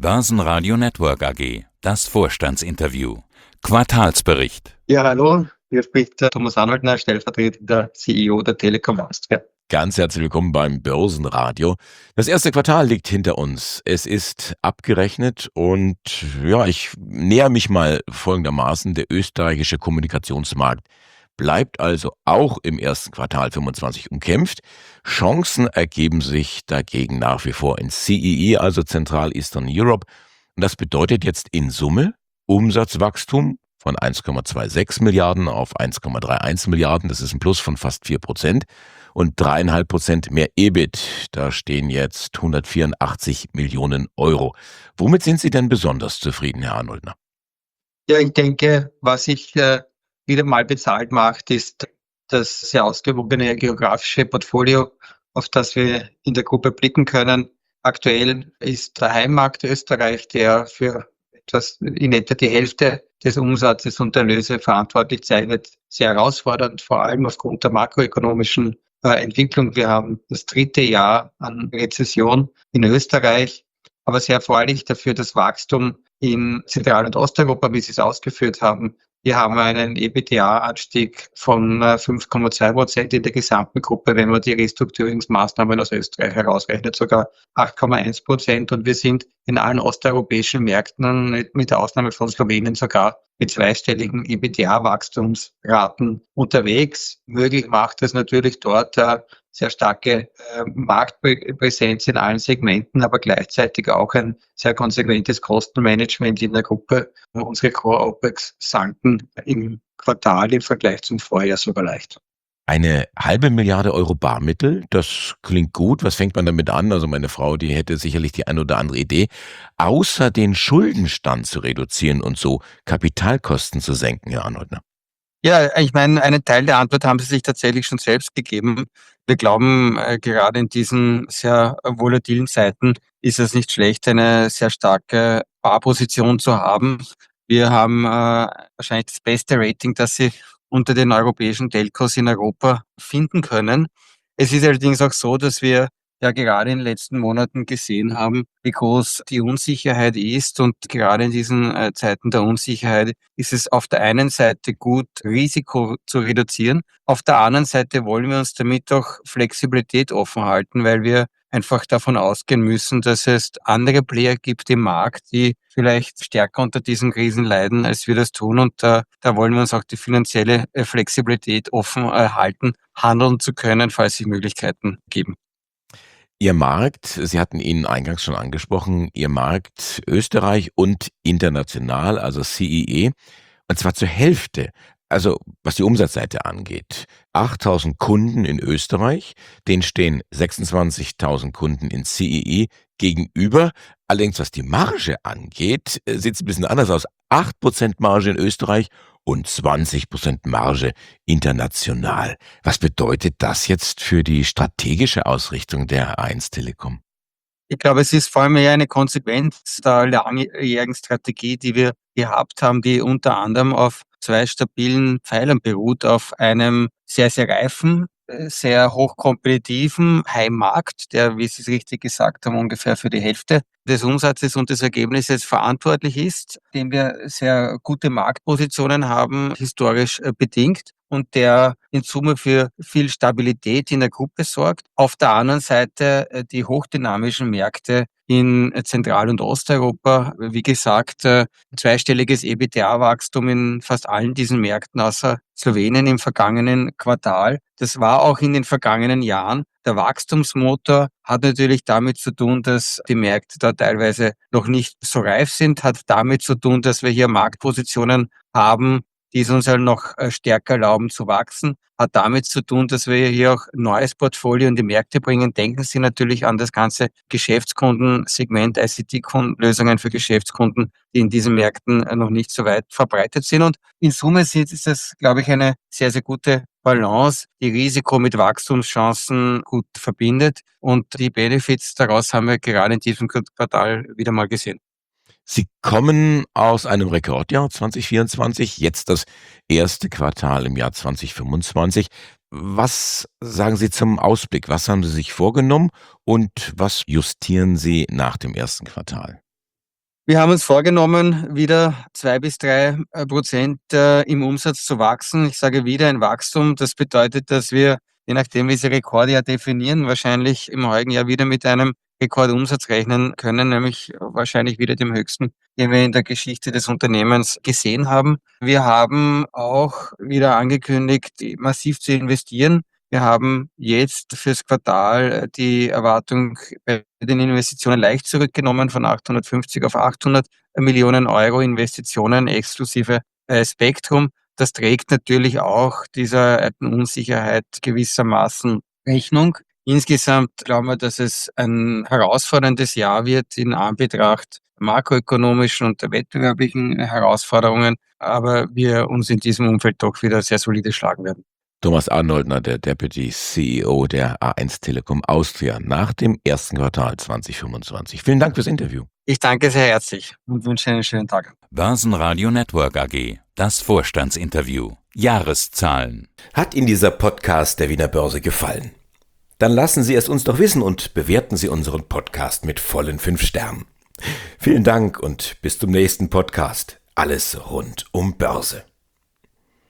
Börsenradio Network AG. Das Vorstandsinterview. Quartalsbericht. Ja, hallo, hier spricht der Thomas Arnoldner, stellvertretender CEO der Telekom Austria. Ganz herzlich willkommen beim Börsenradio. Das erste Quartal liegt hinter uns. Es ist abgerechnet und ich näher mich mal folgendermaßen. Der österreichische Kommunikationsmarkt bleibt also auch im ersten Quartal 25 umkämpft. Chancen ergeben sich dagegen nach wie vor in CEE, also Central Eastern Europe. Und das bedeutet jetzt in Summe Umsatzwachstum von 1,26 Milliarden auf 1,31 Milliarden. Das ist ein Plus von fast 4%. Und 3,5% mehr EBIT. Da stehen jetzt 184 Millionen Euro. Womit sind Sie denn besonders zufrieden, Herr Arnoldner? Ja, ich denke, was sich wieder mal bezahlt macht, ist das sehr ausgewogene geografische Portfolio, auf das wir in der Gruppe blicken können. Aktuell ist der Heimmarkt Österreich, der für etwas in etwa die Hälfte des Umsatzes und der Erlöse verantwortlich zeichnet, sehr herausfordernd, vor allem aufgrund der makroökonomischen Entwicklung. Wir haben das dritte Jahr an Rezession in Österreich, aber sehr erfreulich dafür das Wachstum in Zentral- und Osteuropa, wie Sie es ausgeführt haben. Wir haben einen EBITDA-Anstieg von 5,2% in der gesamten Gruppe, wenn man die Restrukturierungsmaßnahmen aus Österreich herausrechnet, sogar 8,1%. Und wir sind in allen osteuropäischen Märkten, mit der Ausnahme von Slowenien, sogar mit zweistelligen EBITDA-Wachstumsraten unterwegs. Möglich macht es natürlich dort sehr starke Marktpräsenz in allen Segmenten, aber gleichzeitig auch ein sehr konsequentes Kostenmanagement in der Gruppe. Unsere Core-OPEX sanken im Quartal im Vergleich zum Vorjahr sogar leicht. 1,5 Milliarde Euro Barmittel, das klingt gut. Was fängt man damit an? Also meine Frau, die hätte sicherlich die eine oder andere Idee. Außer den Schuldenstand zu reduzieren und so Kapitalkosten zu senken, Herr Arnoldner. Ja, ich meine, einen Teil der Antwort haben Sie sich tatsächlich schon selbst gegeben. Wir glauben, gerade in diesen sehr volatilen Zeiten ist es nicht schlecht, eine sehr starke Barposition zu haben. Wir haben wahrscheinlich das beste Rating, das Sie unter den europäischen Telcos in Europa finden können. Es ist allerdings auch so, dass wir ja gerade in den letzten Monaten gesehen haben, wie groß die Unsicherheit ist. Und gerade in diesen Zeiten der Unsicherheit ist es auf der einen Seite gut, Risiko zu reduzieren. Auf der anderen Seite wollen wir uns damit auch Flexibilität offen halten, weil wir einfach davon ausgehen müssen, dass es andere Player gibt im Markt, die vielleicht stärker unter diesen Krisen leiden, als wir das tun. Und da wollen wir uns auch die finanzielle Flexibilität offen halten, handeln zu können, falls sich Möglichkeiten geben. Ihr Markt, Sie hatten ihn eingangs schon angesprochen, Ihr Markt Österreich und international, also CEE, und zwar zur Hälfte. Also was die Umsatzseite angeht, 8.000 Kunden in Österreich, denen stehen 26.000 Kunden in CEE gegenüber. Allerdings was die Marge angeht, sieht es ein bisschen anders aus. 8% Marge in Österreich und 20% Marge international. Was bedeutet das jetzt für die strategische Ausrichtung der A1 Telekom? Ich glaube, es ist vor allem eher eine Konsequenz der langjährigen Strategie, die wir gehabt haben, die unter anderem auf zwei stabilen Pfeilern beruht, auf einem sehr, sehr reifen, sehr hochkompetitiven Heimmarkt, der, wie Sie es richtig gesagt haben, ungefähr für die Hälfte des Umsatzes und des Ergebnisses verantwortlich ist, dem wir sehr gute Marktpositionen haben, historisch bedingt, und der in Summe für viel Stabilität in der Gruppe sorgt. Auf der anderen Seite die hochdynamischen Märkte in Zentral- und Osteuropa. Wie gesagt, zweistelliges EBITDA-Wachstum in fast allen diesen Märkten außer Slowenien im vergangenen Quartal. Das war auch in den vergangenen Jahren. Der Wachstumsmotor hat natürlich damit zu tun, dass die Märkte da teilweise noch nicht so reif sind, hat damit zu tun, dass wir hier Marktpositionen haben, die es uns halt noch stärker erlauben zu wachsen, hat damit zu tun, dass wir hier auch neues Portfolio in die Märkte bringen. Denken Sie natürlich an das ganze Geschäftskundensegment, ICT-Lösungen für Geschäftskunden, die in diesen Märkten noch nicht so weit verbreitet sind. Und in Summe ist das, glaube ich, eine sehr, sehr gute Balance, die Risiko mit Wachstumschancen gut verbindet. Und die Benefits daraus haben wir gerade in diesem Quartal wieder mal gesehen. Sie kommen aus einem Rekordjahr 2024, jetzt das erste Quartal im Jahr 2025. Was sagen Sie zum Ausblick? Was haben Sie sich vorgenommen und was justieren Sie nach dem ersten Quartal? Wir haben uns vorgenommen, wieder 2-3% im Umsatz zu wachsen. Ich sage wieder ein Wachstum. Das bedeutet, dass wir, je nachdem, wie Sie Rekorde ja definieren, wahrscheinlich im heutigen Jahr wieder mit einem Rekordumsatz rechnen können, nämlich wahrscheinlich wieder dem höchsten, den wir in der Geschichte des Unternehmens gesehen haben. Wir haben auch wieder angekündigt, massiv zu investieren. Wir haben jetzt fürs Quartal die Erwartung bei den Investitionen leicht zurückgenommen von 850 auf 800 Millionen Euro Investitionen exklusive Spektrum. Das trägt natürlich auch dieser Unsicherheit gewissermaßen Rechnung. Insgesamt glauben wir, dass es ein herausforderndes Jahr wird in Anbetracht makroökonomischen und wettbewerblichen Herausforderungen, aber wir uns in diesem Umfeld doch wieder sehr solide schlagen werden. Thomas Arnoldner, der Deputy CEO der A1 Telekom Austria nach dem ersten Quartal 2025. Vielen Dank fürs Interview. Ich danke sehr herzlich und wünsche einen schönen Tag. Börsenradio Network AG, das Vorstandsinterview. Jahreszahlen. Hat Ihnen dieser Podcast der Wiener Börse gefallen? Dann lassen Sie es uns doch wissen und bewerten Sie unseren Podcast mit vollen 5 Sternen. Vielen Dank und bis zum nächsten Podcast. Alles rund um Börse.